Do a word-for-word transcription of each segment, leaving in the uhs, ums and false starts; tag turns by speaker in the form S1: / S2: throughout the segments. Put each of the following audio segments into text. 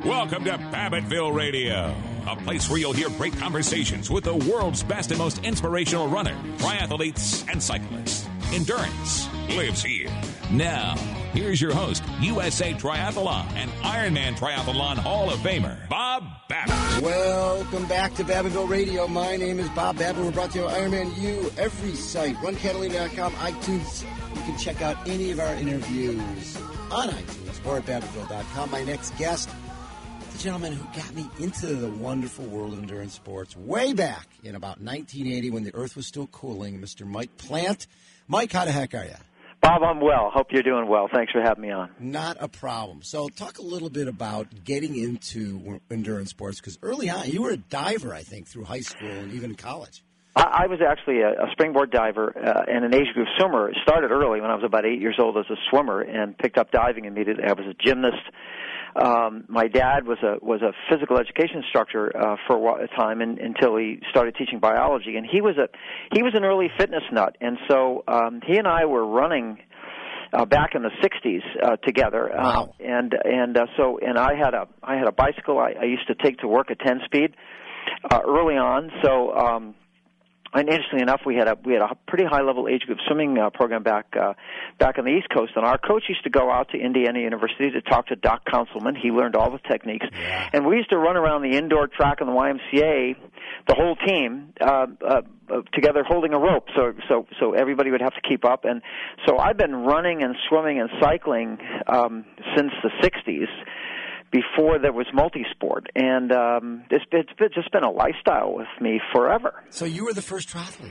S1: Welcome to Babbittville Radio, a place where you'll hear great conversations with the world's best and most inspirational runners, triathletes, and cyclists. Endurance lives here. Now, here's your host, U S A Triathlon and Ironman Triathlon Hall of Famer, Bob Babbitt.
S2: Welcome back to Babbittville Radio. My name is Bob Babbitt. We're brought to you by Ironman U, every site, run catalina dot com, iTunes. You can check out any of our interviews on iTunes or at Babbittville dot com. My next guest, the gentleman who got me into the wonderful world of endurance sports way back in about nineteen eighty when the earth was still cooling, Mister Mike Plant. Mike, how the heck are you?
S3: Bob, I'm well. Hope you're doing well. Thanks for having me on.
S2: Not a problem. So talk a little bit about getting into endurance sports, because early on, you were a diver, I think, through high school and even college.
S3: I, I was actually a, a springboard diver uh, and an age group swimmer. Started early when I was about eight years old as a swimmer and picked up diving immediately. I was a gymnast. Um, my dad was a was a physical education instructor uh, for a, while, a time in, until he started teaching biology, and he was a he was an early fitness nut, and so um, he and I were running uh, back in the sixties uh, together,
S2: wow.
S3: uh, and and uh, so and I had a I had a bicycle I, I used to take to work at ten speed uh, early on, so. Um, And interestingly enough, we had a we had a pretty high level age group swimming uh, program back uh, back on the East Coast, and our coach used to go out to Indiana University to talk to Doc Councilman. He learned all the techniques,
S2: yeah.
S3: and we used to run around the indoor track in the Y M C A, the whole team uh, uh, together holding a rope, so so so everybody would have to keep up. And so I've been running and swimming and cycling um, since the sixties. Before there was multisport, and um, it's, it's just been a lifestyle with me forever.
S2: So you were the first triathlete.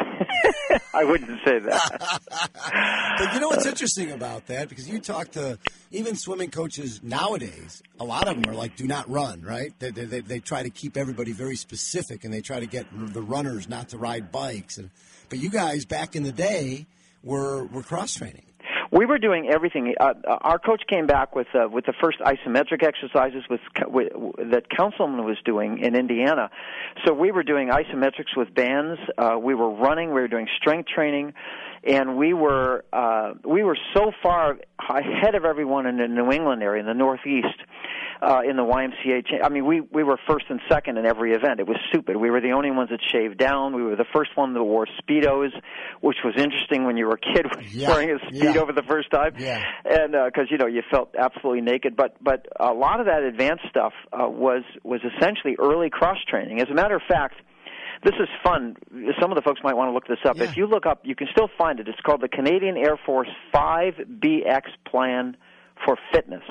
S3: I wouldn't say that.
S2: But you know what's interesting about that? Because you talk to even swimming coaches nowadays, a lot of them are like, do not run, right? They, they, they, they try to keep everybody very specific, and they try to get the runners not to ride bikes. And, but you guys, back in the day, were, were cross-training.
S3: We were doing everything. Uh, our coach came back with uh, with the first isometric exercises with, with, that Councilman was doing in Indiana. So we were doing isometrics with bands. Uh, we were running. We were doing strength training, and we were uh, we were so far ahead of everyone in the New England area, in the Northeast, uh, in the Y M C A. Cha- I mean, we we were first and second in every event. It was stupid. We were the only ones that shaved down. We were the first one that wore Speedos, which was interesting when you were a kid
S2: yeah.
S3: wearing a Speedo
S2: yeah.
S3: for the first time,
S2: yeah.
S3: and because uh, you know you felt absolutely naked. But but a lot of that advanced stuff uh, was was essentially early cross training. As a matter of fact, this is fun. Some of the folks might want to look this up.
S2: Yeah.
S3: If you look up, you can still find it. It's called the Canadian Air Force five B X Plan for Fitness,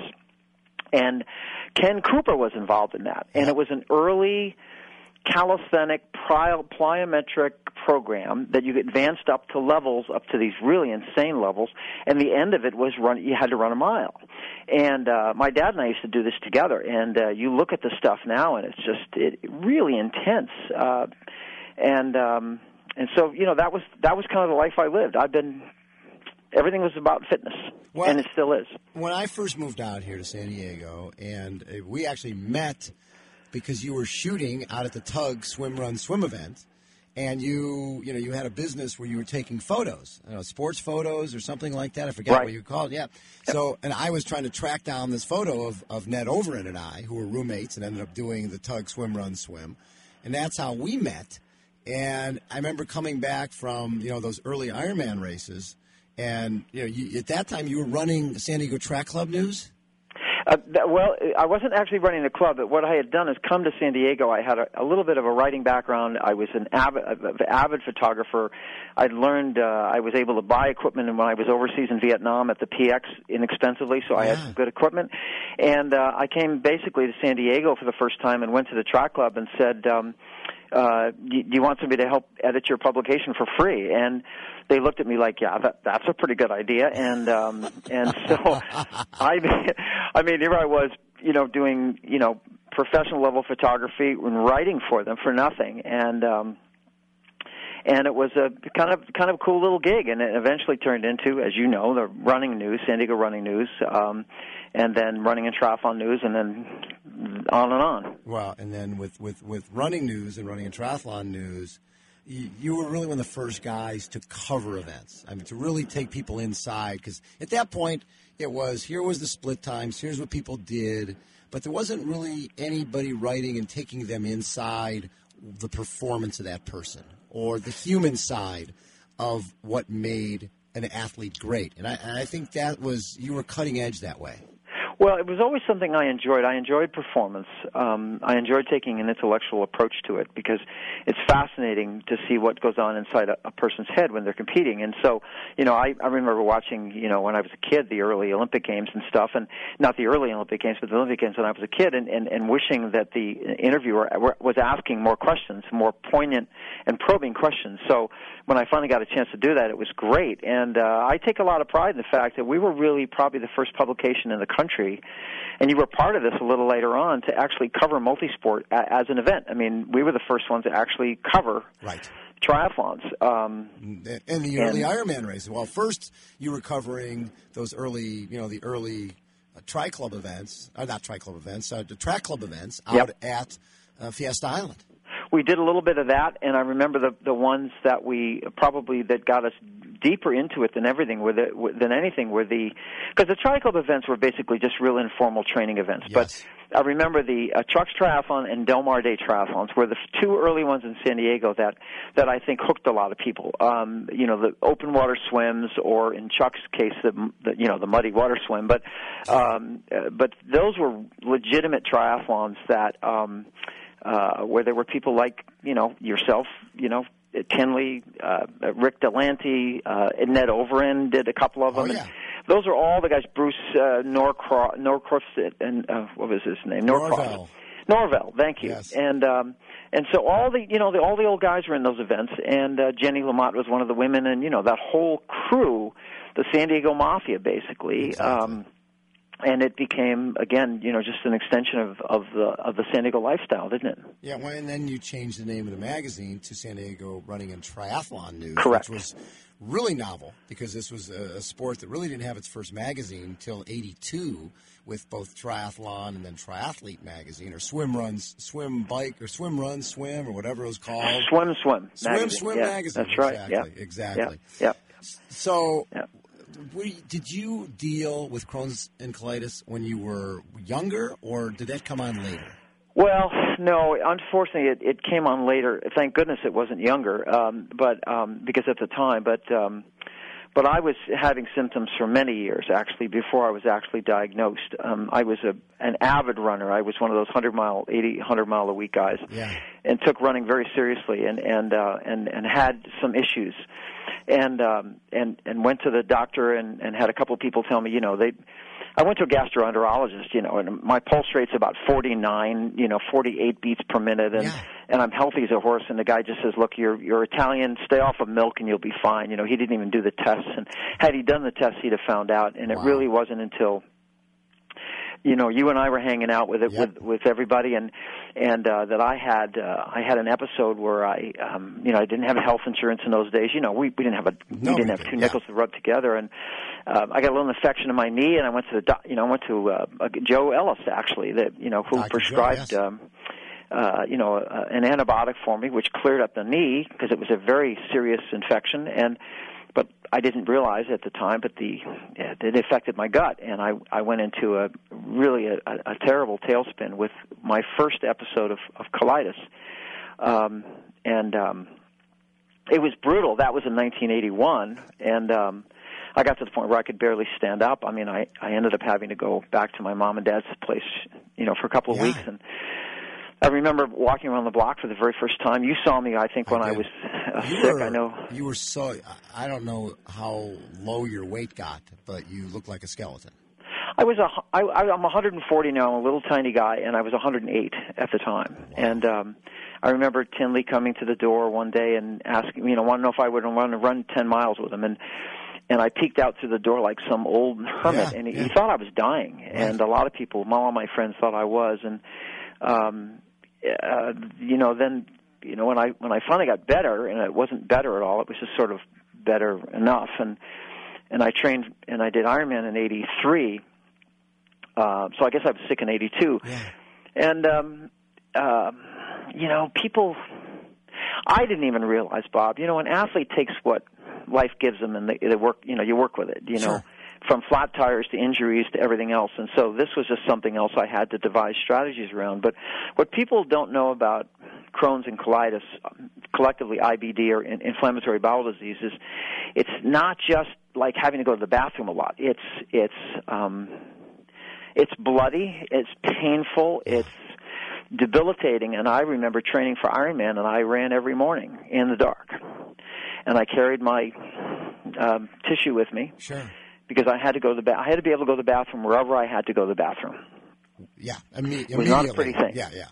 S3: and Ken Cooper was involved in that, and it was an early calisthenic plyometric program that you advanced up to levels, up to these really insane levels, and the end of it was run. You had to run a mile. And uh, my dad and I used to do this together, and uh, you look at the stuff now, and it's just it, really intense. Uh, and um, and so, you know, that was that was kind of the life I lived. I've been, everything was about fitness, well, and it still is.
S2: When I first moved out here to San Diego, and uh, we actually met because you were shooting out at the Tug Swim Run Swim event, and you, you know, you had a business where you were taking photos, you know, sports photos or something like that. I forget
S3: right.
S2: what you called it. Yeah. So, and I was trying to track down this photo of, of Ned Overend and I, who were roommates and ended up doing the Tug Swim Run Swim, and that's how we met. And I remember coming back from, you know, those early Ironman races, and you know, you, at that time you were running San Diego Track Club News.
S3: Uh, that, well, I wasn't actually running the club, but what I had done is come to San Diego. I had a, a little bit of a writing background. I was an avid, uh, avid photographer. I'd learned uh, I was able to buy equipment when I was overseas in Vietnam at the P X inexpensively, so I
S2: yeah.
S3: had some good equipment. And uh, I came basically to San Diego for the first time and went to the track club and said, um, uh, do, do you want somebody to help edit your publication for free? And they looked at me like, yeah, that, that's a pretty good idea. And um, and so I, I mean, here I was, you know, doing, you know, professional level photography and writing for them for nothing. And um, and it was a kind of kind of cool little gig, and it eventually turned into, as you know, the running news, San Diego Running News, um, and then Running and Triathlon News, and then on and on.
S2: Well, and then with, with, with Running News and Running and Triathlon News, you, you were really one of the first guys to cover events. I mean, to really take people inside, because at that point it was, here was the split times, here's what people did, but there wasn't really anybody writing and taking them inside the performance of that person or the human side of what made an athlete great. And I, and I think that was, you were cutting edge that way.
S3: Well, it was always something I enjoyed. I enjoyed performance. Um, I enjoyed taking an intellectual approach to it because it's fascinating to see what goes on inside a, a person's head when they're competing. And so, you know, I, I remember watching, you know, when I was a kid, the early Olympic Games and stuff, and not the early Olympic Games, but the Olympic Games when I was a kid, and, and, and wishing that the interviewer was asking more questions, more poignant and probing questions. So when I finally got a chance to do that, it was great. And uh, I take a lot of pride in the fact that we were really probably the first publication in the country, and you were part of this a little later on, to actually cover multisport a- as an event. I mean, we were the first ones to actually cover
S2: right.
S3: triathlons. Um,
S2: and the early and, Ironman races. Well, first you were covering those early, you know, the early uh, tri-club events, or not tri-club events, uh, the track club events out
S3: yep.
S2: at uh, Fiesta Island.
S3: We did a little bit of that, and I remember the the ones that we probably that got us deeper into it than everything were the, than anything were the because the tri club events were basically just real informal training events.
S2: Yes.
S3: But I remember the uh, Chuck's Triathlon and Del Mar Day Triathlons were the two early ones in San Diego that that I think hooked a lot of people. Um, you know, the open water swims, or in Chuck's case, the, the you know the muddy water swim. But um, uh, but those were legitimate triathlons that. Um, Uh, where there were people like, you know, yourself, you know, Tinley, uh, Rick Delante, uh, Ned Overend did a couple of them.
S2: Oh, yeah.
S3: And those are all the guys, Bruce uh, Norcross, Norcross and uh, what was his name? Norcross.
S2: Norvell.
S3: Norvell, thank you.
S2: Yes.
S3: And um, and so all the, you know, the, all the old guys were in those events, and uh, Jenny Lamotte was one of the women, and, you know, that whole crew, the San Diego Mafia, basically.
S2: Exactly.
S3: Um, And it became, again, you know, just an extension of, of the of the San Diego lifestyle, didn't it?
S2: Yeah, well, and then you changed the name of the magazine to San Diego Running and Triathlon News,
S3: Correct.
S2: which was really novel because this was a, a sport that really didn't have its first magazine until eighty-two, with both Triathlon and then Triathlete magazine, or Swim Runs, Swim Bike, or Swim Run, Swim, or whatever it was called.
S3: Swim Swim
S2: Swim
S3: magazine.
S2: Swim
S3: yeah,
S2: magazine.
S3: That's right.
S2: Exactly.
S3: Yeah.
S2: Exactly.
S3: Yeah. yeah.
S2: So.
S3: Yeah.
S2: Were you, did you deal with Crohn's and colitis when you were younger, or did that come on later?
S3: Well, no. Unfortunately, it, it came on later. Thank goodness it wasn't younger, um, but um, because at the time. But um, but I was having symptoms for many years, actually, before I was actually diagnosed. Um, I was a, an avid runner. I was one of those hundred mile, eighty, hundred mile a week guys,
S2: yeah.
S3: and took running very seriously, and and uh, and and had some issues. And um, and and went to the doctor and, and had a couple of people tell me, you know, they. I went to a gastroenterologist, you know, and my pulse rate's about forty-nine, you know, forty-eight beats per minute, and
S2: yeah.
S3: and I'm healthy as a horse. And the guy just says, "Look, you're you're Italian. Stay off of milk, and you'll be fine." You know, he didn't even do the tests, and had he done the tests, he'd have found out. And
S2: wow.
S3: it really wasn't until. You know, you and I were hanging out with it
S2: yep.
S3: with with everybody, and and uh, that I had uh, I had an episode where I um, you know I didn't have health insurance in those days. You know, we we didn't have a
S2: no,
S3: we didn't
S2: we
S3: have
S2: did.
S3: two nickels
S2: yeah.
S3: to rub together, and uh, I got a little infection in my knee, and I went to the doc, you know I went to uh, uh, Joe Ellis actually, that you know who
S2: Doctor
S3: prescribed.
S2: Joe, yes.
S3: um, Uh, you know, uh, an antibiotic for me, which cleared up the knee because it was a very serious infection, and but I didn't realize at the time, but the it affected my gut, and I I went into a really a, a terrible tailspin with my first episode of, of colitis, um, and um, it was brutal. That was in nineteen eighty-one, and um, I got to the point where I could barely stand up. I mean, I I ended up having to go back to my mom and dad's place, you know, for a couple of
S2: yeah.
S3: weeks, and I remember walking around the block for the very first time. You saw me, I think, when I, I was uh, sick.
S2: Were,
S3: I know.
S2: You were so, I don't know how low your weight got, but you looked like a skeleton.
S3: I was a, I, I'm one hundred forty now. I'm a little tiny guy, and I was one hundred eight at the time.
S2: Wow.
S3: And um, I remember Tinley coming to the door one day and asking, you know, want to know if I would run run ten miles with him. And and I peeked out through the door like some old hermit,
S2: yeah,
S3: and he,
S2: yeah.
S3: he thought I was dying.
S2: Right.
S3: And a lot of people, all of my friends, thought I was. And um, uh, you know, then you know when I when I finally got better, and it wasn't better at all. It was just sort of better enough. And and I trained and I did Ironman in eighty-three. Uh, so I guess I was sick in eighty-two.
S2: Yeah.
S3: And, um, uh, you know, people, I didn't even realize, Bob, you know, an athlete takes what life gives them, and they, they work, you know, you work with it, you know,
S2: Sure.
S3: from flat tires to injuries to everything else. And so this was just something else I had to devise strategies around. But what people don't know about Crohn's and colitis, collectively I B D or in, inflammatory bowel disease, is it's not just like having to go to the bathroom a lot. It's it's um, it's bloody, it's painful, it's debilitating. And I remember training for Ironman, and I ran every morning in the dark, and I carried my um, tissue with me.
S2: Sure.
S3: Because I had to go to the ba- I had to be able to go to the bathroom wherever I had to go to the bathroom.
S2: Yeah, imme-
S3: It was not a pretty thing.
S2: Yeah, yeah.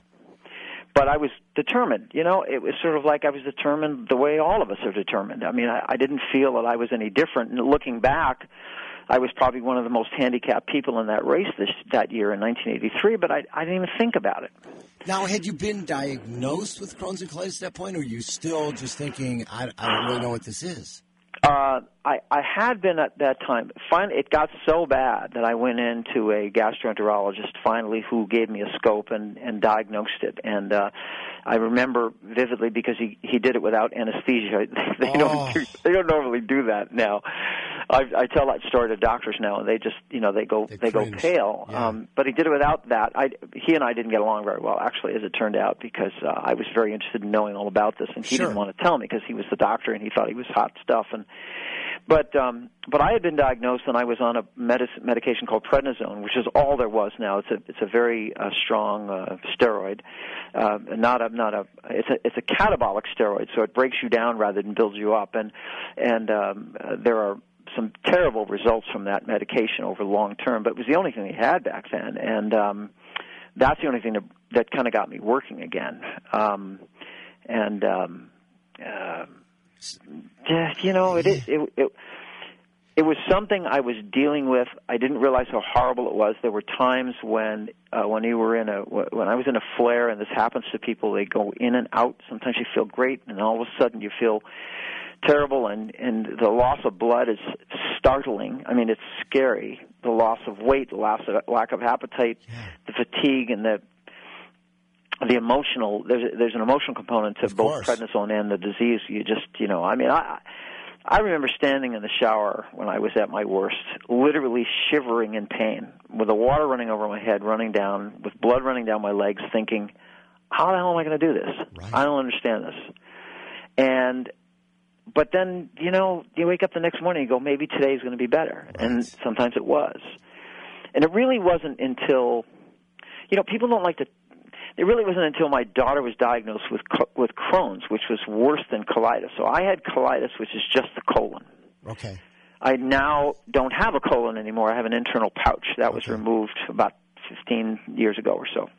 S3: But I was determined. You know, it was sort of like I was determined the way all of us are determined. I mean, I, I didn't feel that I was any different. And looking back, I was probably one of the most handicapped people in that race this, that year in nineteen eighty-three, but I, I didn't even think about it.
S2: Now, had you been diagnosed with Crohn's and colitis at that point, or are you still just thinking, I, I don't really know what this is?
S3: Uh, I, I had been at that time. Finally, it got so bad that I went into a gastroenterologist finally, who gave me a scope and, and diagnosed it. And uh, I remember vividly because he he did it without anesthesia. They
S2: Oh.
S3: don't do, they don't normally do that now. I, I tell that story to doctors now, and they just you know they go
S2: They
S3: they, go
S2: cringe.
S3: pale.
S2: Yeah.
S3: Um, but he did it without that. I he and I didn't get along very well, actually, as it turned out, because uh, I was very interested in knowing all about this, and he
S2: Sure.
S3: didn't want to tell me because he was the doctor and he thought he was hot stuff. And But um, but I had been diagnosed, and I was on a medic- medication called prednisone, which is all there was now. It's a it's a very uh, strong uh, steroid, uh, not a not a it's a it's a catabolic steroid, so it breaks you down rather than builds you up. And and um, uh, there are some terrible results from that medication over the long term, but it was the only thing they had back then, and um, that's the only thing that that kind of got me working again. Um, and um, uh, Yeah, you know, it is. It, it, it was something I was dealing with. I didn't realize how horrible it was. There were times when, uh, when you were in a, when I was in a flare, and this happens to people. They go in and out. Sometimes you feel great, and all of a sudden you feel terrible. And and the loss of blood is startling. I mean, it's scary. The loss of weight, the loss of lack of appetite,
S2: Yeah.
S3: the fatigue, and the the emotional, there's there's an emotional component to
S2: Of
S3: both
S2: course.
S3: prednisone and the disease. You just, you know, I mean, I I remember standing in the shower when I was at my worst, literally shivering in pain, with the water running over my head, running down, with blood running down my legs, thinking, how the hell am I going to do this?
S2: Right.
S3: I don't understand this. And, but then, you know, you wake up the next morning and you go, maybe today's going to be better.
S2: Right.
S3: And sometimes it was. And it really wasn't until, you know, people don't like to, it really wasn't until my daughter was diagnosed with with Crohn's, which was worse than colitis. So I had colitis, which is just the colon.
S2: Okay.
S3: I now don't have a colon anymore. I have an internal pouch. That was
S2: Okay.
S3: removed about fifteen years ago or so.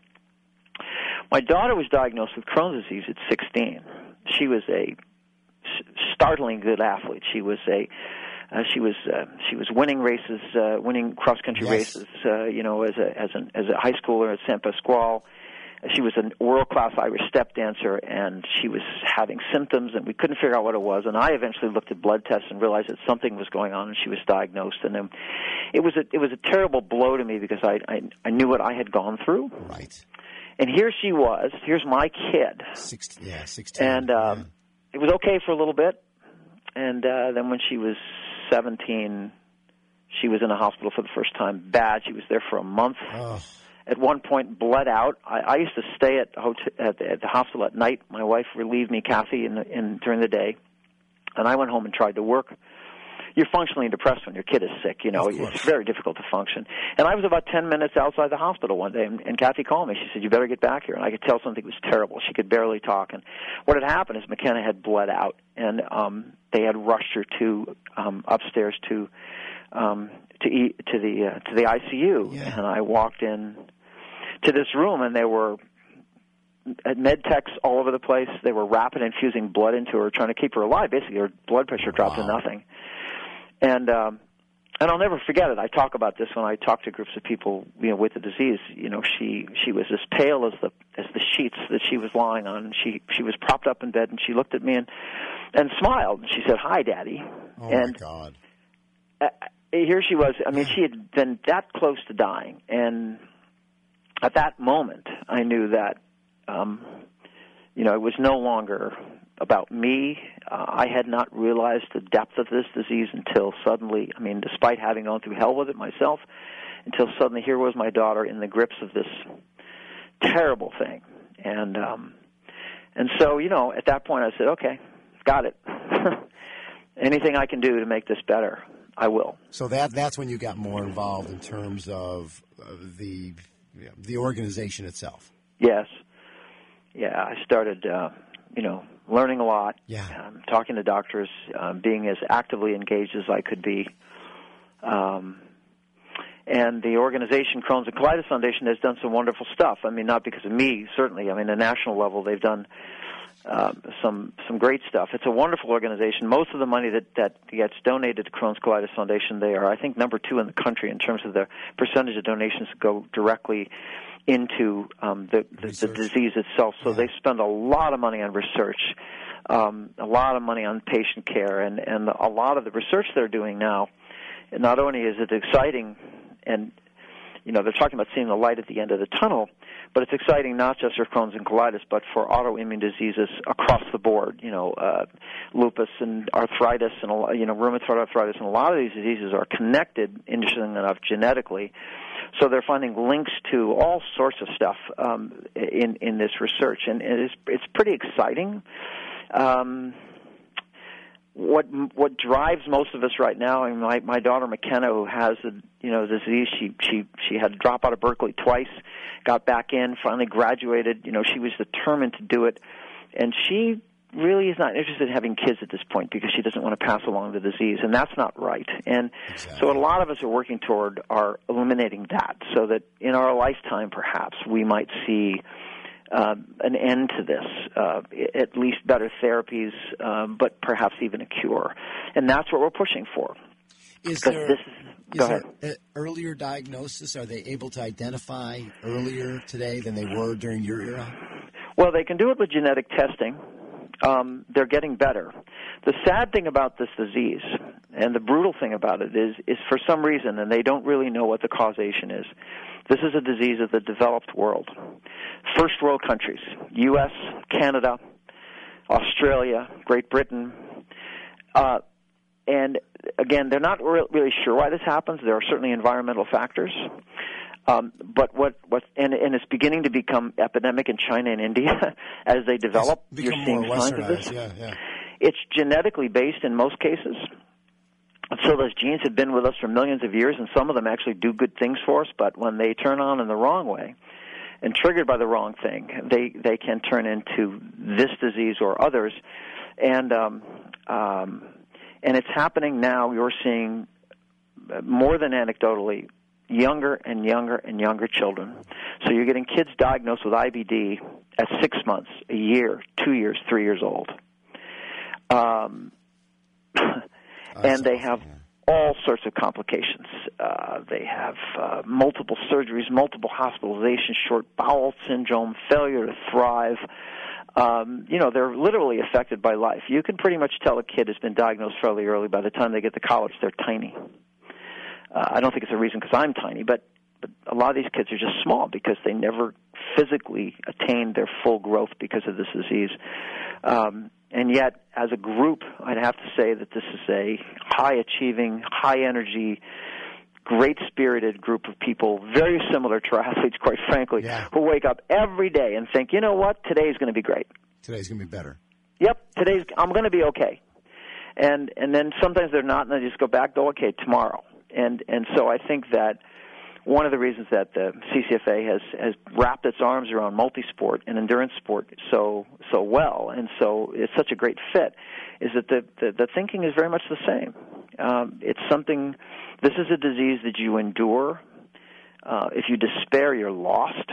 S3: My daughter was diagnosed with Crohn's disease at sixteen. She was a startling good athlete. She was a Uh, she was uh, she was winning races, uh, winning cross country
S2: Yes.
S3: races. Uh, you know, as a as an as a high schooler at San Pasquale. She was a world-class Irish step dancer, and she was having symptoms, and we couldn't figure out what it was. And I eventually looked at blood tests and realized that something was going on, and she was diagnosed. And then it was a it was a terrible blow to me because I I, I knew what I had gone through.
S2: Right.
S3: And here she was. Here's my kid.
S2: Sixteen. Yeah, sixteen.
S3: And um,
S2: yeah.
S3: it was okay for a little bit, and uh, then when she was seventeen, she was in a hospital for the first time. Bad. She was there for a month.
S2: Oh.
S3: At one point, bled out. I, I used to stay at, hotel, at, the, at the hospital at night. My wife relieved me, Kathy, in, the, in during the day, and I went home and tried to work. You're functionally depressed when your kid is sick. You know,
S2: Of course.
S3: it's very difficult to function. And I was about ten minutes outside the hospital one day, and, and Kathy called me. She said, "You better get back here." And I could tell something was terrible. She could barely talk. And what had happened is McKenna had bled out, and um, they had rushed her to um, upstairs to um, to e- to the uh, to the I C U.
S2: Yeah.
S3: And I walked in to this room, and there were med techs all over the place. They were rapid infusing blood into her, trying to keep her alive. Basically, her blood pressure dropped
S2: Wow.
S3: to nothing. And um, and I'll never forget it. I talk about this when I talk to groups of people, you know, with the disease. You know, she she was as pale as the as the sheets that she was lying on. She she was propped up in bed, and she looked at me and and smiled. She said, "Hi, Daddy."
S2: Oh
S3: and
S2: my God.
S3: uh, here she was. I mean, she had been that close to dying, and at that moment, I knew that, um, you know, it was no longer about me. Uh, I had not realized the depth of this disease until suddenly, I mean, despite having gone through hell with it myself, until suddenly here was my daughter in the grips of this terrible thing. And um, and so, you know, at that point I said, okay, got it. Anything I can do to make this better, I will.
S2: So that that's when you got more involved in terms of uh, the you know, the organization itself.
S3: Yes. Yeah, I started, uh, you know, learning a lot,
S2: yeah.
S3: um, talking to doctors, um, being as actively engaged as I could be. Um, and the organization, Crohn's and Colitis Foundation, has done some wonderful stuff. I mean, not because of me, certainly. I mean, at national level, they've done uh, some some great stuff. It's a wonderful organization. Most of the money that, that gets donated to Crohn's Colitis Foundation, they are, I think, number two in the country in terms of the percentage of donations that go directly into um, the, the, the disease itself. So yeah. They spend a lot of money on research, um, a lot of money on patient care, and, and a lot of the research they're doing now, not only is it exciting, and you know they're talking about seeing the light at the end of the tunnel, but it's exciting not just for Crohn's and colitis, but for autoimmune diseases across the board. You know, uh, lupus and arthritis, and you know rheumatoid arthritis, and a lot of these diseases are connected, interestingly enough, genetically. So they're finding links to all sorts of stuff um, in in this research, and it is it's pretty exciting. Um, what what drives most of us right now? I mean, my my daughter McKenna, who has a you know disease, she she she had to drop out of Berkeley twice, got back in, finally graduated. You know, she was determined to do it, and she really is not interested in having kids at this point because she doesn't want to pass along the disease, and that's not right. And exactly. So what a lot of us are working toward are eliminating that, so that in our lifetime, perhaps, we might see uh, an end to this, uh, at least better therapies, um, but perhaps even a cure. And that's what we're pushing for.
S2: Is there,
S3: this is,
S2: is there earlier diagnosis? Are they able to identify earlier today than they were during your era?
S3: Well, they can do it with genetic testing. Um, they're getting better. The sad thing about this disease, and the brutal thing about it, is, is for some reason, and they don't really know what the causation is, this is a disease of the developed world. First world countries, U S, Canada, Australia, Great Britain, uh, and again, they're not re- really sure why this happens. There are certainly environmental factors. Um, but what, what and, and it's beginning to become epidemic in China and India as they develop. You're seeing signs of this.
S2: Yeah, yeah.
S3: It's genetically based in most cases. So those genes have been with us for millions of years, and some of them actually do good things for us. But when they turn on in the wrong way, and triggered by the wrong thing, they they can turn into this disease or others. And um, um, and it's happening now. You're seeing more than anecdotally. Younger and younger and younger children. So you're getting kids diagnosed with I B D at six months, a year, two years, three years old. Um, and they have all sorts of complications. Uh, they have uh, multiple surgeries, multiple hospitalizations, short bowel syndrome, failure to thrive. Um, you know, they're literally affected by life. You can pretty much tell a kid has been diagnosed fairly early. By the time they get to college, they're tiny. Uh, I don't think it's a reason because I'm tiny, but, but a lot of these kids are just small because they never physically attained their full growth because of this disease. Um, and yet, as a group, I'd have to say that this is a high-achieving, high-energy, great-spirited group of people, very similar to athletes, quite frankly,
S2: yeah.
S3: who wake up every day and think, you know what, today's going to be great.
S2: Today's going to be better.
S3: Yep, today's I'm going to be okay. And and then sometimes they're not, and they just go back, go, okay, tomorrow. And and so I think that one of the reasons that the C C F A has, has wrapped its arms around multisport and endurance sport so so well, and so it's such a great fit, is that the, the, the thinking is very much the same. Um, it's something, this is a disease that you endure. Uh, if you despair, you're lost.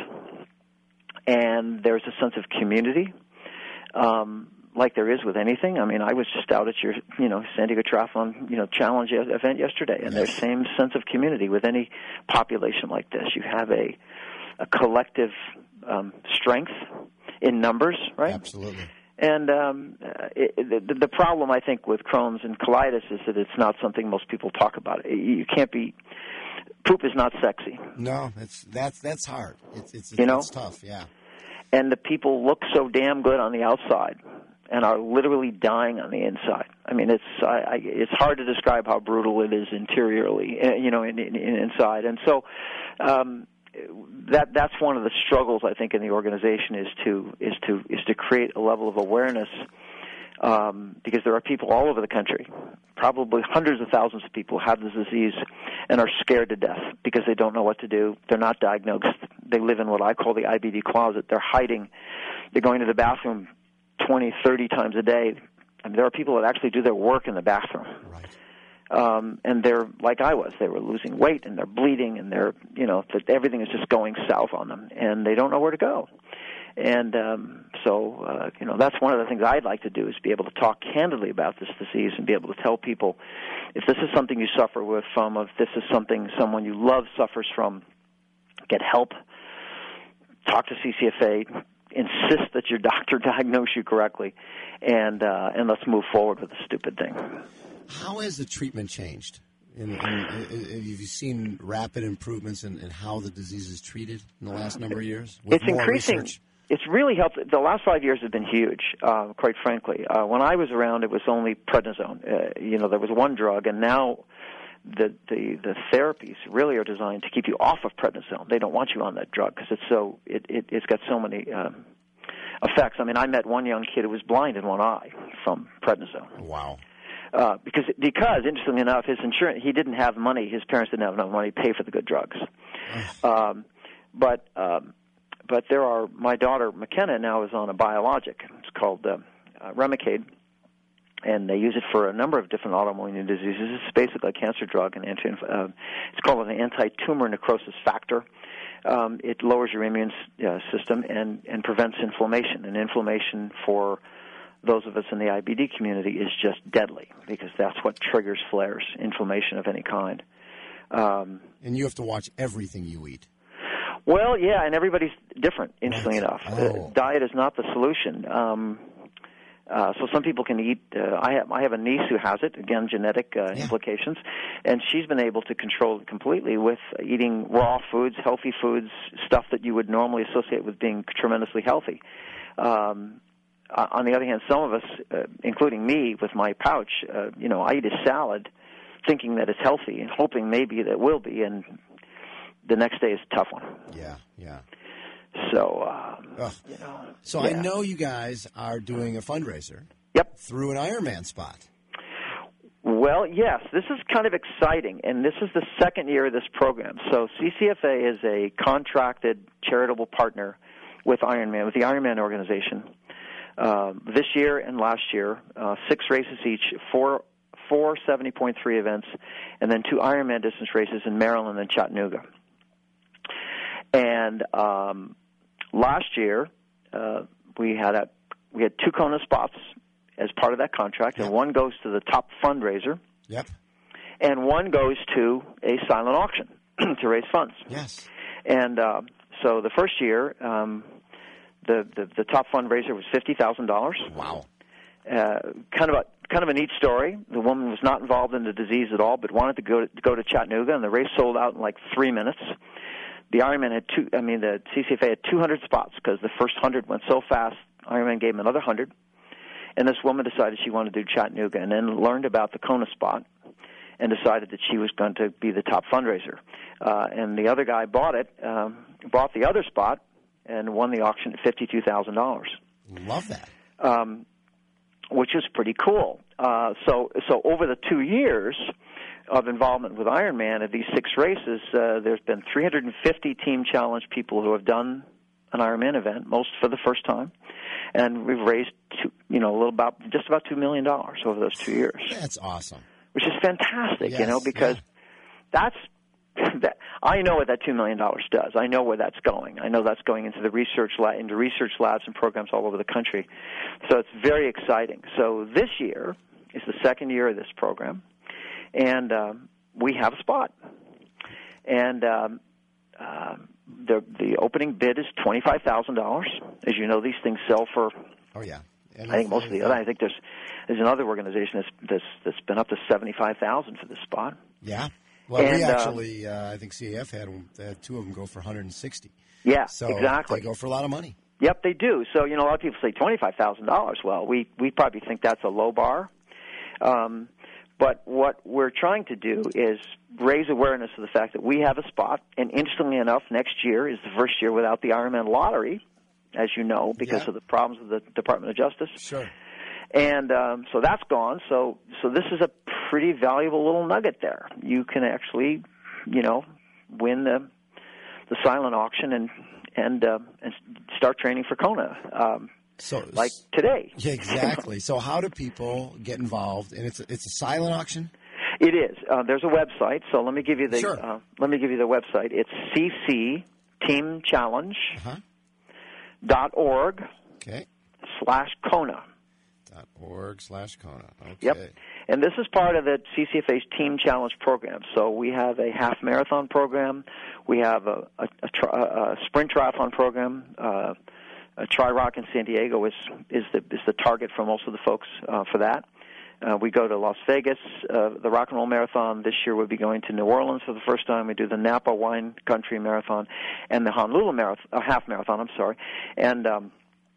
S3: And there's a sense of community. Um, like there is with anything. I mean, I was just out at your, you know, San Diego Triathlon, you know, challenge event yesterday, and yes. There's same sense of community with any population like this. You have a, a collective um, strength in numbers, right?
S2: Absolutely.
S3: And um, it, the, the problem, I think, with Crohn's and colitis is that it's not something most people talk about. You can't be. Poop is not sexy.
S2: No, it's that's that's hard. It's it's, it's
S3: you know?
S2: It's tough. Yeah.
S3: And the people look so damn good on the outside. and are literally dying on the inside. I mean, it's I, I, it's hard to describe how brutal it is interiorly, you know, in, in, in inside. And so um, that that's one of the struggles I think in the organization is to is to is to create a level of awareness. Um, because there are people all over the country, probably hundreds of thousands of people who have this disease and are scared to death because they don't know what to do. They're not diagnosed. They live in what I call the I B D closet. They're hiding. They're going to the bathroom twenty, thirty times a day. I mean, there are people that actually do their work in the bathroom.
S2: Right.
S3: Um, and they're like I was. They were losing weight, and they're bleeding, and they're, you know, that everything is just going south on them, and they don't know where to go. And um, so, uh, you know, that's one of the things I'd like to do is be able to talk candidly about this disease and be able to tell people if this is something you suffer with from, if this is something someone you love suffers from, get help, talk to C C F A, insist that your doctor diagnose you correctly, and uh, and let's move forward with the stupid thing.
S2: How has the treatment changed? In, in, in, have you seen rapid improvements in, in how the disease is treated in the last number of years? With
S3: it's
S2: more
S3: increasing.
S2: Research?
S3: It's really helped. The last five years have been huge, uh, quite frankly. Uh, when I was around, it was only prednisone. Uh, you know, there was one drug, and now the, the the therapies really are designed to keep you off of prednisone. They don't want you on that drug because it's so it, it it's got so many um, effects. I mean, I met one young kid who was blind in one eye from prednisone.
S2: Wow.
S3: Uh, because because interestingly enough, his insurance he didn't have money. His parents didn't have enough money to pay for the good drugs. um, but um, But there are, my daughter McKenna now is on a biologic. It's called uh, uh, Remicade, and they use it for a number of different autoimmune diseases. It's basically a cancer drug, an anti. Uh, it's called an anti-tumor necrosis factor. Um, it lowers your immune uh, system and, and prevents inflammation. And inflammation for those of us in the I B D community is just deadly because that's what triggers flares, inflammation of any kind. Um,
S2: and you have to watch everything you eat.
S3: Well, yeah, and everybody's different, interestingly
S2: Right.
S3: enough.
S2: Oh.
S3: Uh, diet is not the solution. Um, uh, so some people can eat. Uh, I have I have a niece who has it. Again, genetic uh,
S2: Yeah.
S3: implications, and she's been able to control it completely with eating raw foods, healthy foods, stuff that you would normally associate with being tremendously healthy. Um, uh, on the other hand, some of us, uh, including me, with my pouch, uh, you know, I eat a salad, thinking that it's healthy and hoping maybe that it will be, and the next day is a tough one.
S2: Yeah, yeah.
S3: So, um, you know.
S2: So
S3: yeah.
S2: I know you guys are doing a fundraiser.
S3: Yep.
S2: Through an Ironman spot.
S3: Well, yes, this is kind of exciting, and this is the second year of this program. So C C F A is a contracted charitable partner with Ironman, with the Ironman organization. Uh, this year and last year, uh, six races each, four four seventy point three events, and then two Ironman distance races in Maryland and Chattanooga. And um, last year, uh, we had a we had two Kona spots as part of that contract,
S2: Yep.
S3: and one goes to the top fundraiser,
S2: Yep.
S3: and one goes to a silent auction to raise funds.
S2: Yes.
S3: And uh, so the first year, um, the, the the top fundraiser was fifty thousand dollars.
S2: Wow.
S3: Uh, kind of a kind of a neat story. The woman was not involved in the disease at all, but wanted to go to, to go to Chattanooga, and the race sold out in like three minutes. The Ironman had two. I mean, the C C F A had two hundred spots because the first hundred went so fast. Ironman gave them another hundred, and this woman decided she wanted to do Chattanooga, and then learned about the Kona spot, and decided that she was going to be the top fundraiser. Uh, and the other guy bought it, um, bought the other spot, and won the auction at fifty-two thousand dollars.
S2: Love that.
S3: Um, which is pretty cool. Uh, so, so over the two years of involvement with Ironman at these six races, uh, there's been three hundred fifty team challenge people who have done an Ironman event, most for the first time, and we've raised two, you know, a little about just about two million dollars over those two years.
S2: That's awesome.
S3: Which is fantastic,
S2: Yes,
S3: you know, because
S2: yeah.
S3: that's that. I know what that two million dollars does. I know where that's going. I know that's going into the research lab, into research labs and programs all over the country. So it's very exciting. So this year is the second year of this program, and um, we have a spot. And um, uh, the the opening bid is twenty five thousand dollars. As you know, these things sell for.
S2: Oh yeah. And
S3: I think most of the other. I think there's there's another organization that's that's, that's been up to seventy five thousand for this spot.
S2: Yeah. Well,
S3: and,
S2: we
S3: uh,
S2: actually, uh, I think C A F had, had two of them go for one hundred sixty.
S3: Yeah,
S2: so
S3: exactly.
S2: They go for a lot of money.
S3: Yep, they do. So, you know, a lot of people say twenty-five thousand dollars. Well, we, we probably think that's a low bar. Um, but what we're trying to do is raise awareness of the fact that we have a spot. And interestingly enough, next year is the first year without the Ironman lottery, as you know, because
S2: yeah.
S3: of the problems with the Department of Justice.
S2: Sure.
S3: And um, so that's gone. So so this is a pretty valuable little nugget there. You can actually, you know, win the the silent auction and and uh, and start training for Kona. Um,
S2: so
S3: like today.
S2: Yeah, exactly. So how do people get involved? And it's a, it's a silent auction.
S3: It is. Uh, there's a website. So let me give you the
S2: sure.
S3: uh, let me give you the website. It's c c team challenge dot org
S2: Okay.
S3: slash Kona.
S2: Dot org slash Kona. Okay.
S3: Yep. And this is part of the C C F A's Team Challenge program. So we have a half marathon program. We have a, a, a, tri- a sprint triathlon program. Uh, a Tri-Rock in San Diego is is the is the target for most of the folks uh, for that. Uh, we go to Las Vegas. Uh, the Rock and Roll Marathon this year we'll be going to New Orleans for the first time. We do the Napa Wine Country Marathon and the Honolulu Marathon, uh, half marathon. I'm sorry, and um,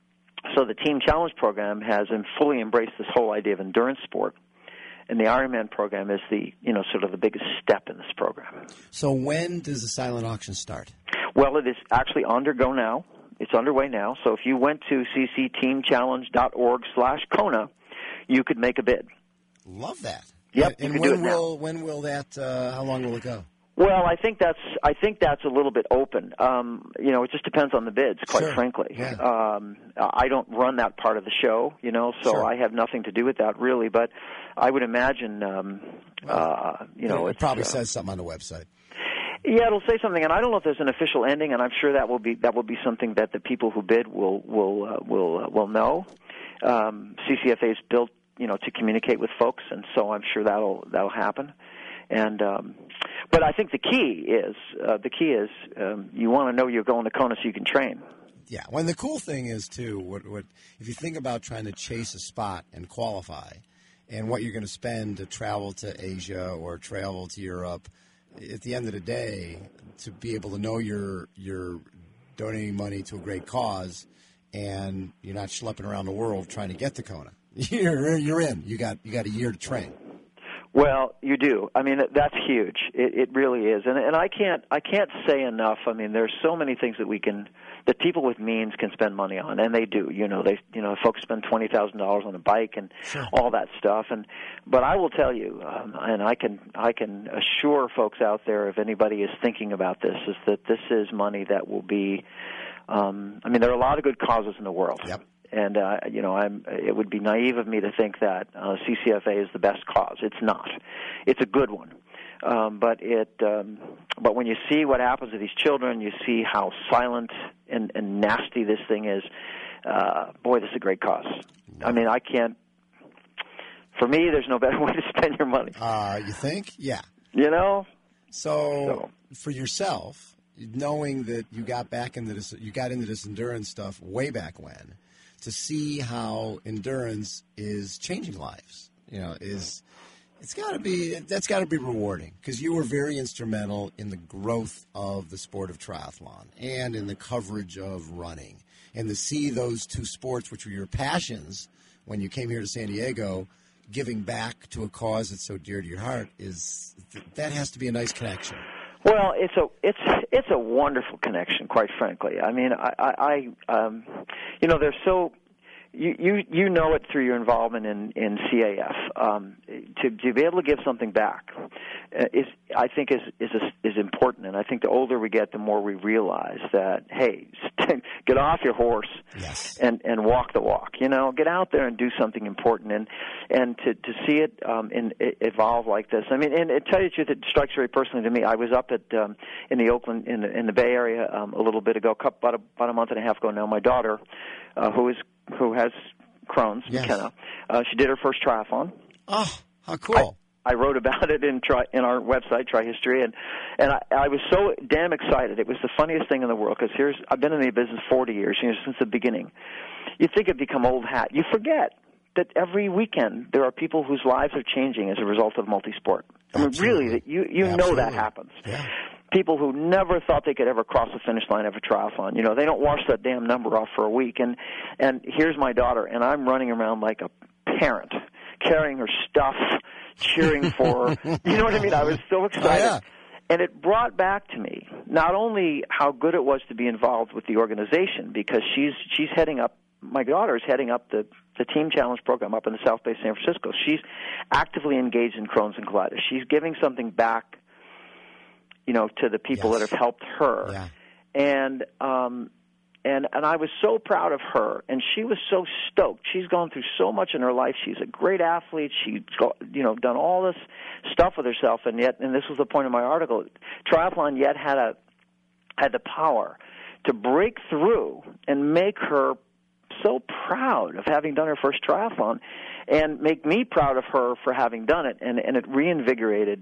S3: so the Team Challenge program has fully embraced this whole idea of endurance sport, and the Ironman program is the you know sort of the biggest step in this program.
S2: So when does the silent auction start?
S3: Well, it is actually undergo now. It's underway now. So if you went to c c team challenge dot org slash Kona, you could make a bid.
S2: Love that.
S3: Yep.
S2: And,
S3: you
S2: and
S3: can
S2: when
S3: do it
S2: will
S3: now.
S2: when will that? Uh, how long will it go?
S3: Well, I think that's I think that's a little bit open. Um, you know, it just depends on the bids, quite
S2: Sure.
S3: frankly.
S2: Yeah.
S3: Um, I don't run that part of the show, you know, so
S2: Sure.
S3: I have nothing to do with that really. But I would imagine, um, uh, you know,
S2: it
S3: it's,
S2: probably
S3: uh,
S2: says something on the website.
S3: Yeah, it'll say something, and I don't know if there's an official ending, and I'm sure that will be that will be something that the people who bid will will uh, will uh, will know. Um, C C F A is built, you know, to communicate with folks, and so I'm sure that'll that'll happen. And um, but I think the key is uh, the key is um, you want to know you're going to Kona so you can train.
S2: Yeah, well, and the cool thing is too, what what if you think about trying to chase a spot and qualify, and what you're going to spend to travel to Asia or travel to Europe. At the end of the day, to be able to know you're you're donating money to a great cause, and you're not schlepping around the world trying to get to Kona. You're you're in. You got you got a year to train.
S3: Well, you do. I mean, that's huge. It, it really is, and and I can't I can't say enough. I mean, there's so many things that we can that people with means can spend money on, and they do. You know, they you know folks spend twenty thousand dollars on a bike and
S2: Sure.
S3: all that stuff. And but I will tell you, um, and I can I can assure folks out there, if anybody is thinking about this, is that this is money that will be. Um, I mean, there are a lot of good causes in the world.
S2: Yep.
S3: And uh, you know, I'm. It would be naive of me to think that uh, C C F A is the best cause. It's not. It's a good one, um, but it. Um, but when you see what happens to these children, you see how silent and, and nasty this thing is. Uh, boy, this is a great cause. I mean, I can't. For me, there's no better way to spend your money.
S2: Uh, you think? Yeah.
S3: You know.
S2: So, so for yourself, knowing that you got back into this, you got into this endurance stuff way back when. To see how endurance is changing lives, you know, is it's got to be that's got to be rewarding because you were very instrumental in the growth of the sport of triathlon and in the coverage of running, and to see those two sports, which were your passions when you came here to San Diego, giving back to a cause that's so dear to your heart is that has to be a nice connection.
S3: Well, it's a it's it's a wonderful connection, quite frankly. I mean, I, I, I um, you know, they're so you, you you know it through your involvement in in C A F. Um, to to be able to give something back uh, is I think is is is important, and I think the older we get, the more we realize that hey, get off your horse
S2: yes.
S3: and and walk the walk. You know, get out there and do something important, and and to to see it um, in, evolve like this. I mean, and to tell you the truth, it strikes very personally to me. I was up at um, in the Oakland in the, in the Bay Area um, a little bit ago, about a, about a month and a half ago now. My daughter, uh, who is who has Crohn's,
S2: yes.
S3: McKenna, uh, she did her first triathlon.
S2: Oh, how cool!
S3: I, I wrote about it in tri, in our website, Tri History, and and I, I was so damn excited. It was the funniest thing in the world because here's I've been in the business forty years, you know, since the beginning. You think it'd become old hat. You forget that every weekend there are people whose lives are changing as a result of multisport. I mean,
S2: Absolutely.
S3: really, that you you
S2: Absolutely.
S3: know that happens.
S2: Yeah.
S3: people who never thought they could ever cross the finish line of a triathlon. You know, they don't wash that damn number off for a week. And and here's my daughter, and I'm running around like a parent, carrying her stuff, cheering for her. You know what I mean? I was so excited.
S2: Oh, yeah.
S3: And it brought back to me not only how good it was to be involved with the organization, because she's she's heading up, my daughter is heading up the, the Team Challenge program up in the South Bay, San Francisco. She's actively engaged in Crohn's and colitis. She's giving something back, you know, to the people
S2: Yes.
S3: that have helped her.
S2: Yeah.
S3: And um and and I was so proud of her, and she was so stoked. She's gone through so much in her life. She's a great athlete. She's got, you know, done all this stuff with herself, and yet, and this was the point of my article, triathlon yet had a had the power to break through and make her so proud of having done her first triathlon, and make me proud of her for having done it, and and it reinvigorated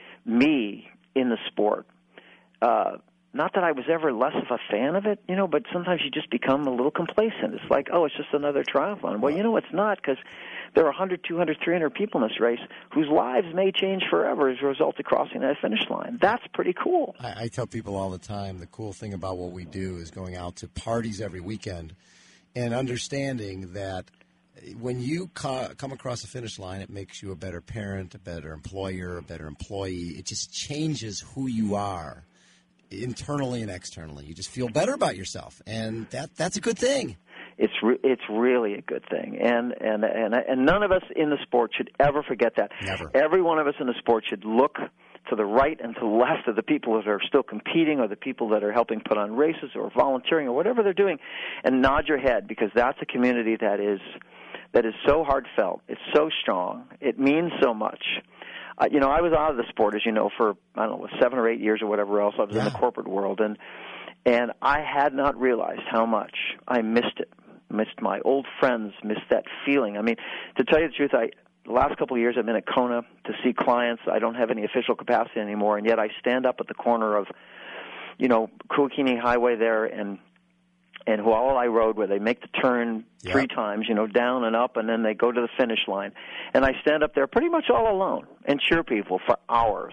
S3: me in the sport. Uh, not that I was ever less of a fan of it, you know, but sometimes you just become a little complacent. It's like, oh, it's just another triathlon. Well, you know, it's not, because there are one hundred, two hundred, three hundred people in this race whose lives may change forever as a result of crossing that finish line. That's pretty cool.
S2: I, I tell people all the time, the cool thing about what we do is going out to parties every weekend and understanding that when you co- come across the finish line, it makes you a better parent, a better employer, a better employee. It just changes who you are internally and externally. You just feel better about yourself, and that that's a good thing.
S3: It's re- it's really a good thing, and and and and none of us in the sport should ever forget that.
S2: Never.
S3: Every one of us in the sport should look to the right and to the left of the people that are still competing, or the people that are helping put on races, or volunteering, or whatever they're doing, and nod your head, because that's a community that is that is so heartfelt. It's so strong. It means so much. Uh, you know, I was out of the sport, as you know, for, I don't know, seven or eight years or whatever else. I was
S2: Yeah.
S3: in the corporate world, and and I had not realized how much I missed it. Missed my old friends, missed that feeling. I mean, to tell you the truth, I the last couple of years I've been at Kona to see clients. I don't have any official capacity anymore, and yet I stand up at the corner of, you know, Kuakini Highway there and and Hualalai Road, where they make the turn
S2: Yep.
S3: three times, you know, down and up, and then they go to the finish line. And I stand up there pretty much all alone and cheer people for hours.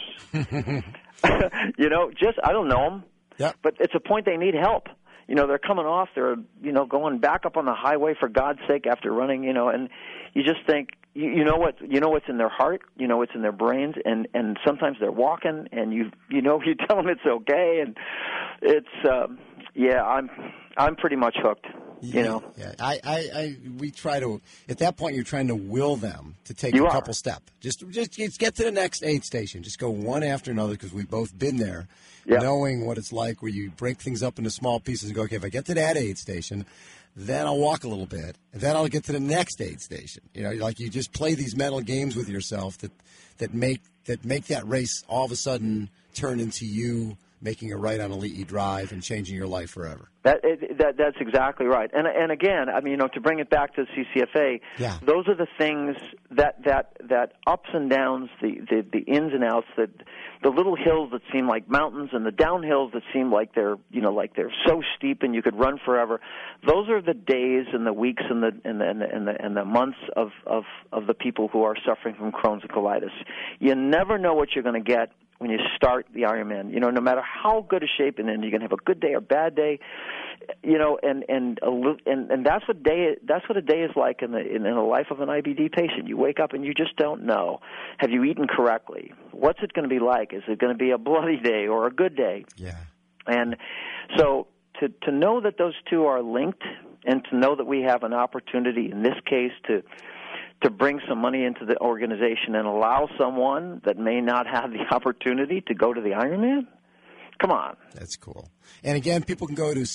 S3: You know, just, I don't know them,
S2: Yep.
S3: but it's a point they need help. You know, they're coming off, they're, you know, going back up on the highway, for God's sake, after running, you know, and you just think, you, you know what, you know what's in their heart, you know what's in their brains, and, and sometimes they're walking, and you, you know, you tell them it's okay, and it's, um, yeah, I'm, I'm pretty much hooked. You know,
S2: yeah. I, I, I, we try to. At that point, you're trying to will them to take
S3: You
S2: a
S3: are.
S2: couple steps. Just, just, just get to the next aid station. Just go one after another, because we've both been there,
S3: Yeah.
S2: knowing what it's like, where you break things up into small pieces and go, okay, if I get to that aid station, then I'll walk a little bit, and then I'll get to the next aid station. You know, like you just play these mental games with yourself that, that make that make that race all of a sudden turn into you making a right on Elite Drive and changing your life forever.
S3: That, it, that that's exactly right. And and again, I mean, you know, to bring it back to the C C F A,
S2: Yeah.
S3: those are the things that that that ups and downs, the, the the ins and outs, that the little hills that seem like mountains and the downhills that seem like they're, you know, like they're so steep and you could run forever. Those are the days and the weeks and the and the and the, and the, and the months of, of of the people who are suffering from Crohn's and colitis. You never know what you're going to get when you start the Ironman. You know, no matter how good a shape and then you're going to have a good day or bad day, you know, and and a, li- and and that's what day that's what a day is like in the in, in the life of an I B D patient. You wake up and you just don't know. Have you eaten correctly? What's it going to be like? Is it going to be a bloody day or a good day?
S2: Yeah.
S3: And so to to know that those two are linked, and to know that we have an opportunity in this case to to bring some money into the organization and allow someone that may not have the opportunity to go to the Ironman? Come on.
S2: That's cool. And again, people can go to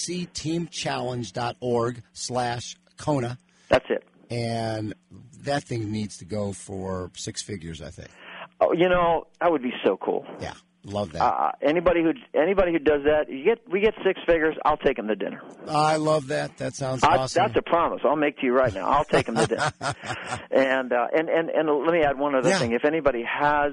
S2: ccteamchallenge.org slash Kona,
S3: That's it.
S2: and that thing needs to go for six figures, I think.
S3: Oh, you know, that would be so cool.
S2: Yeah, love that.
S3: Uh, anybody who anybody who does that, you get we get six figures. I'll take them to dinner.
S2: I love that. That sounds
S3: I,
S2: awesome.
S3: That's a promise. I'll make to you right now. I'll take them to dinner. and, uh, and and and let me add one other
S2: Yeah.
S3: thing. If anybody has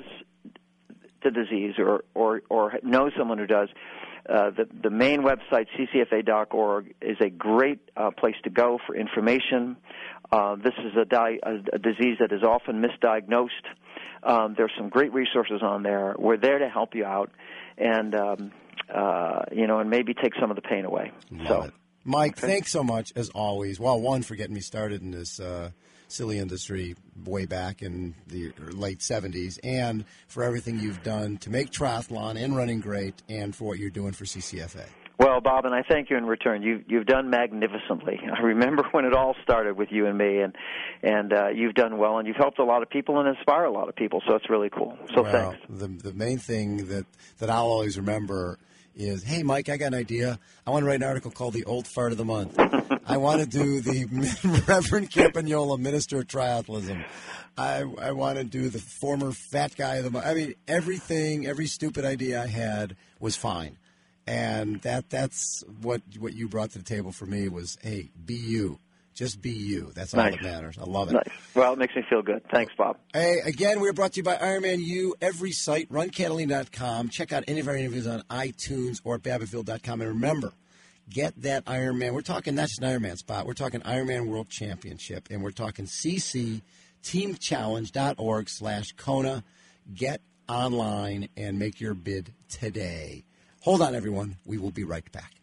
S3: the disease or or or knows someone who does, uh, the the main website c c f a dot org is a great uh, place to go for information. Uh, this is a, di- a, a disease that is often misdiagnosed. Um, there's some great resources on there. We're there to help you out. and um, uh, you know, and maybe take some of the pain away.
S2: Love
S3: so,
S2: it. Mike,
S3: okay.
S2: Thanks so much as always. Well, one for getting me started in this uh, silly industry way back in the late seventies, and for everything you've done to make triathlon and running great, and for what you're doing for C C F A.
S3: Well, Bob, and I thank you in return. You, you've done magnificently. I remember when it all started with you and me, and and uh, you've done well, and you've helped a lot of people and inspire a lot of people, so it's really cool. So
S2: well,
S3: thanks.
S2: The, the main thing that, that I'll always remember is, hey, Mike, I got an idea. I want to write an article called The Old Fart of the Month. I want to do the Reverend Campagnola, Minister of Triathlism. I, I want to do the former fat guy of the month. I mean, everything, every stupid idea I had was fine. And that that's what what you brought to the table for me was, hey, be you. Just be you. That's all
S3: nice.
S2: that matters. I love it.
S3: Nice. Well, it makes me feel good. Thanks, Bob.
S2: Hey, again, we're brought to you by Ironman U. Every site, run catalina dot com. Check out any of our interviews on iTunes or at babbittfield dot com. And remember, get that Ironman. We're talking not just an Ironman spot. We're talking Ironman World Championship. And we're talking C C team challenge dot org slash Kona. Get online and make your bid today. Hold on, everyone. We will be right back.